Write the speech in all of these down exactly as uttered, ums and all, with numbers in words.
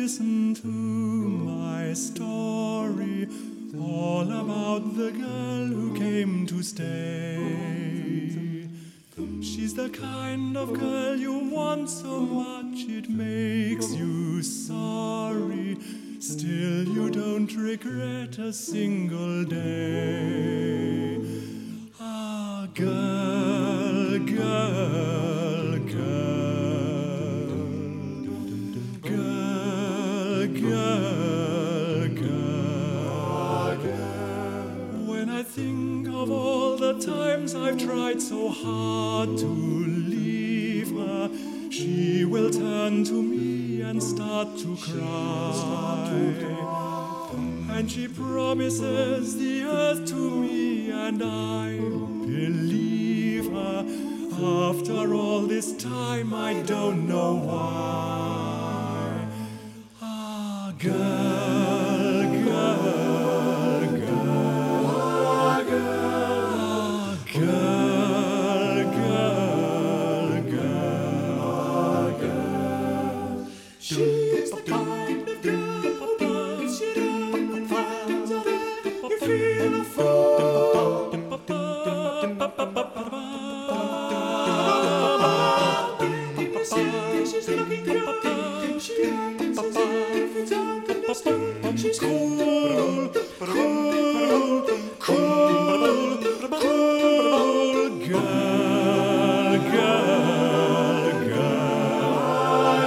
listen to my story, all about the girl who came to stay. She's the kind of girl you want so much it makes you sorry. Still you don't regret a single day. Ah, girl, girl, girl, girl, girl, girl. When I think of all the times I've tried so hard to leave her, she will turn to me and start to cry. And she promises the earth to me, and I believe her. After all this time, I don't know why. Ah, girl, girl, girl, ah, girl, girl, girl, girl. She's the kind of girl you don't find out it, you feel a fool. People say she's looking young, she acts as if it's understood. She's cool, cool, cool, cool, girl, girl, girl,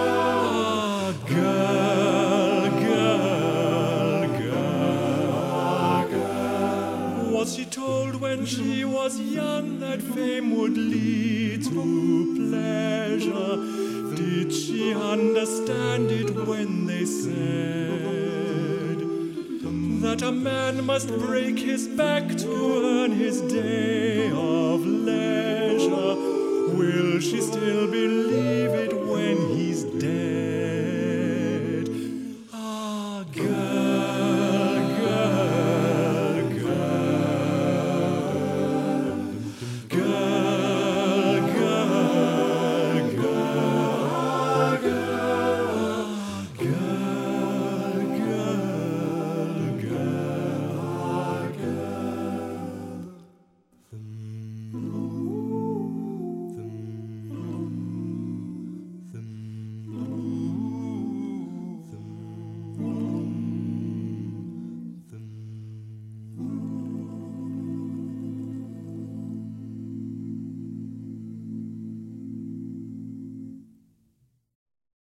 girl, girl, girl, girl. Was she told when she was young that fame would lead to pleasure? Did she understand it when they said that a man must break his back